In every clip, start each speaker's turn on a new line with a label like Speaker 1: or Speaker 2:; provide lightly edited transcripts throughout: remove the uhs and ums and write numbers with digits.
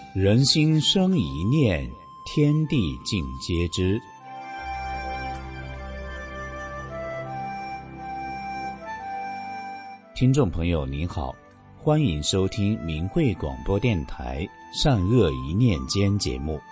Speaker 1: 人心生一念，天地尽皆知。听众朋友您好，欢迎收听明慧广播电台善恶一念间节目。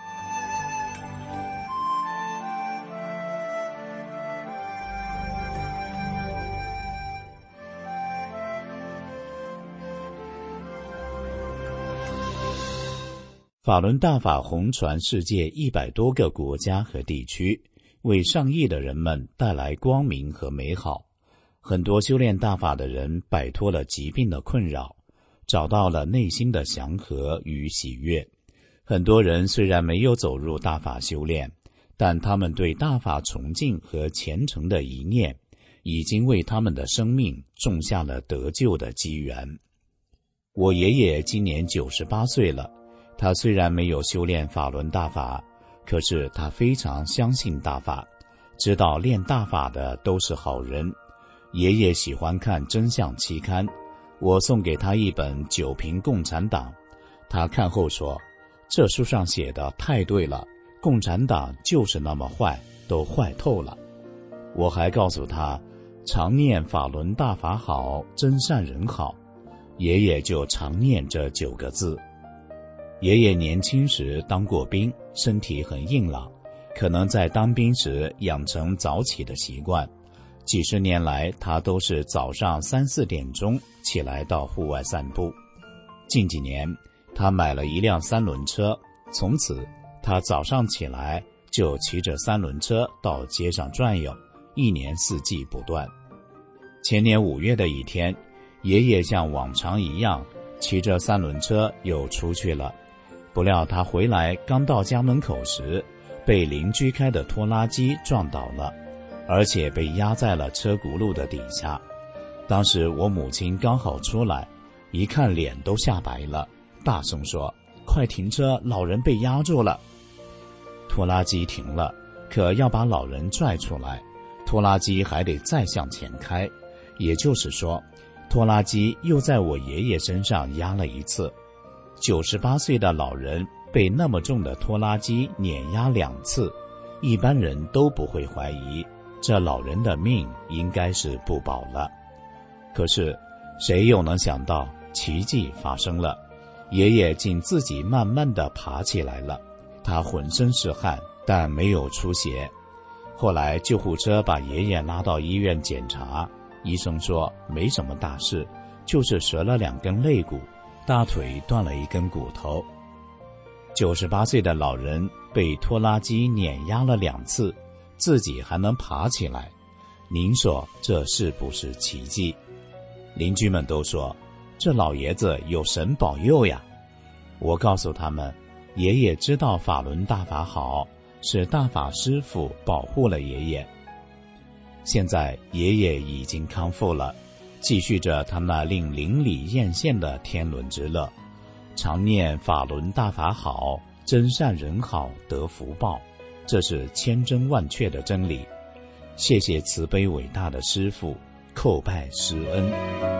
Speaker 1: 法轮大法红传世界100多个国家和地区，为上亿的人们带来光明和美好。很多修炼大法的人摆脱了疾病的困扰，找到了内心的祥和与喜悦。很多人虽然没有走入大法修炼，但他们对大法崇敬和虔诚的一念，已经为他们的生命种下了得救的机缘。我爷爷今年98岁了，他虽然没有修炼法轮大法，可是他非常相信大法，知道练大法的都是好人。爷爷喜欢看真相期刊，我送给他一本《九评共产党》，他看后说，这书上写的太对了，共产党就是那么坏，都坏透了。我还告诉他，常念法轮大法好，真善人好，爷爷就常念这9个字。爷爷年轻时当过兵，身体很硬朗，可能在当兵时养成早起的习惯。几十年来，他都是早上3、4点钟起来到户外散步。近几年，他买了一辆3轮车，从此他早上起来就骑着3轮车到街上转悠，一年4季不断。前年5月的一天，爷爷像往常一样骑着3轮车又出去了。不料他回来刚到家门口时，被邻居开的拖拉机撞倒了，而且被压在了车轱辘的底下。当时我母亲刚好出来，一看脸都吓白了，大声说，快停车，老人被压住了。拖拉机停了，可要把老人拽出来，拖拉机还得再向前开，也就是说，拖拉机又在我爷爷身上压了一次。98岁的老人被那么重的拖拉机碾压2次，一般人都不会怀疑这老人的命应该是不保了。可是谁又能想到奇迹发生了，爷爷竟自己慢慢地爬起来了。他浑身是汗，但没有出血。后来救护车把爷爷拉到医院检查，医生说没什么大事，就是折了2根肋骨，大腿断了1根骨头。98岁的老人被拖拉机碾压了2次，自己还能爬起来，您说这是不是奇迹？邻居们都说，这老爷子有神保佑呀。我告诉他们，爷爷知道法轮大法好，是大法师父保护了爷爷。现在爷爷已经康复了，继续着他那令邻里艳羡的天伦之乐，常念法轮大法好，真善人好，得福报，这是千真万确的真理。谢谢慈悲伟大的师父，叩拜师恩。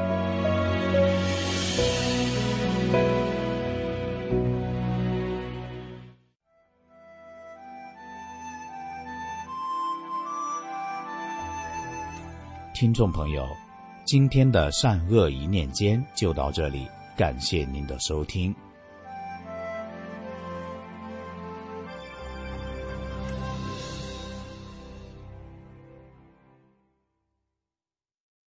Speaker 1: 听众朋友，今天的善恶一念间就到这里，感谢您的收听。